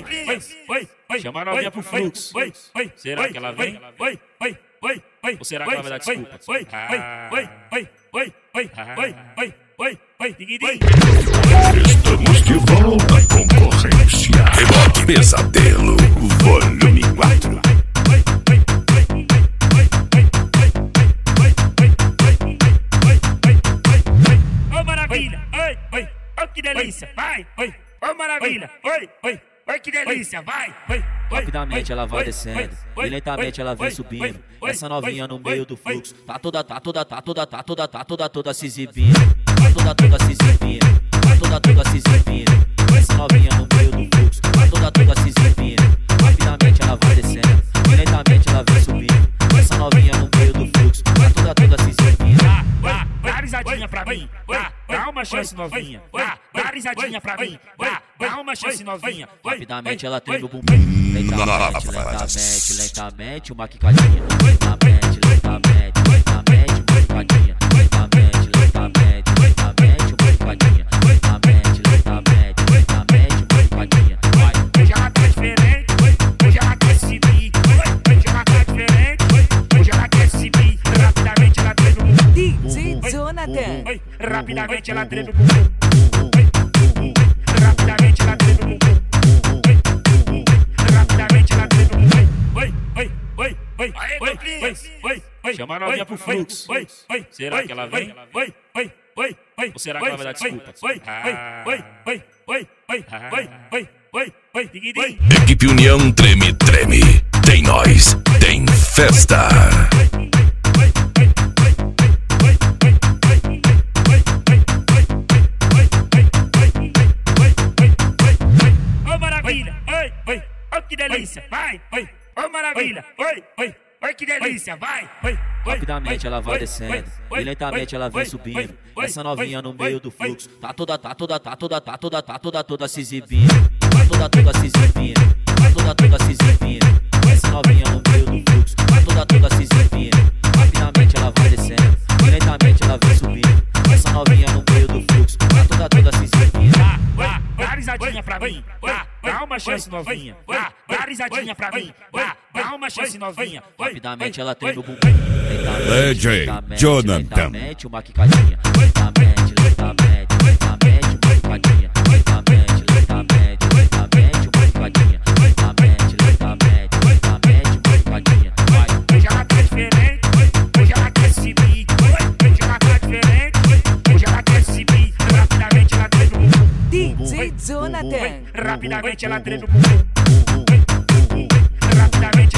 Chama a novinha pro fluxo. Será que ela vem? Ou será que ela vai dar desculpa? Estamos de volta, concorrência. Rebote Pesadelo, volume 4. Ô maravilha, oi, que delícia, vai, ô maravilha, oi, que delícia, vai. Rapidamente ela vai descendo e lentamente ela vem subindo. Essa novinha no meio do fluxo tá toda se exibindo. Tá toda se exibindo. Tá toda se exibindo. Essa novinha no meio do fluxo tá toda se exibindo. Rapidamente ela vai descendo e lentamente ela vem subindo. Essa novinha no meio do fluxo tá toda se exibindo. Dá risadinha pra mim, dá uma chance novinha, dá risadinha pra mim, dá uma chance novinha. Rapidamente ela treme o bumbum, lentamente uma quicadinha. Lentamente uma quicadinha. Lentamente uma quicadinha. Hoje ela tá diferente, hoje ela quer se vir. Hoje ela tá diferente, hoje ela quer se vir. Rapidamente ela treme o bumbum. DJ Jonathan. Rapidamente ela treme o bumbum. Rapidamente ela treme o bumbum. Rapidamente ela treme o bumbum. Chama a novinha pro fluxo. Será que ela vem? Ou será que ela vai dar desculpa? Equipe União treme. Tem nós, tem festa. Ô maravilha, oi, que delícia, vai. Ô maravilha, oi, que delícia, vai. Rapidamente ela vai descendo e lentamente ela vem subindo. Essa novinha no meio do fluxo tá toda se exibindo. Tá toda se exibindo. Tá toda se exibindo. Essa novinha no meio do fluxo tá toda se exibindo. Rapidamente ela vai descendo e lentamente ela vem subindo. Essa novinha no meio do fluxo tá toda se exibindo. Dá risadinha pra mim, dá uma chance novinha. Dá risadinha pra mim, dá uma chance novinha. Rapidamente ela treme o bumbum. DJ Jonathan. Lentamente uma quicadinha. Lentamente uma quicadinha. Lentamente uma quicadinha. Lentamente uma quicadinha. Hoje ela tá diferente, hoje ela quer se vir. Hoje ela tá diferente, hoje ela quer se vir. Rapidamente ela treme o bumbum. DJ Jonathan. Rapidamente ela treme o bumbum. Rapidamente